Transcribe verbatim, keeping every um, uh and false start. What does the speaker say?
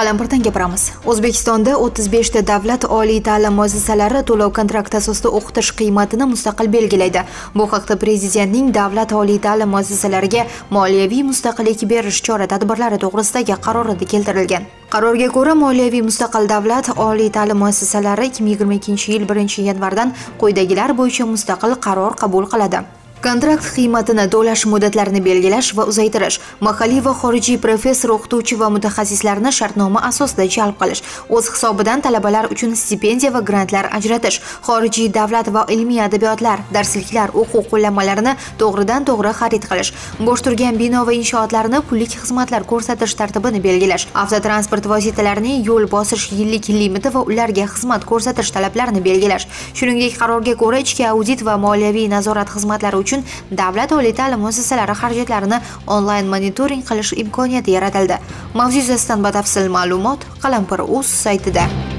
Qalampirdan gapiramiz. O'zbekistonda o'ttiz beshta davlat oliy ta'lim muassasalari to'lov-kontrakt asosida o'qitish qiymatini mustaqil belgilaydi. Bu haqda Prezidentning davlat oliy ta'lim muassasalariga moliyaviy mustaqillik berish chora-tadbirlari to'g'risidagi qarorida keltirilgan. Qarorga ko'ra, moliyaviy mustaqil davlat oliy ta'lim muassasalari ikki ming yigirma ikkinchi yil birinchi yanvardan quyidagilar bo'yicha mustaqil qaror qabul qiladi. Kontrakt qiymatini to'lash muddatlarini belgilash va uzaytirish, mahalliy va xorijiy professor, o'qituvchi va mutaxassislarni shartnoma asosida jalb qilish, o'z hisobidan talabalar uchun stipendiya va grantlar ajratish, xorijiy davlat va ilmiy adabiyotlar, darsliklar, o'quv qo'llanmalarini to'g'ridan-to'g'ri xarid qilish, bo'sh turgan bino va inshootlarni pullik xizmatlar ko'rsatish tartibini belgilash, avtotransport vositalarining yo'l bosish yillik limiti va ularga xizmat ko'rsatish talablarini belgilash. Shuningdek, qarorga ko'ra ichki audit va moliyaviy nazorat xizmatlari uchun davlat oliy ta'lim muassasalari xarajatlarini onlayn monitoring qilish imkoniyati yaratildi. Mavzu yuzasidan batafsil ma'lumot Qalampir.uz saytida.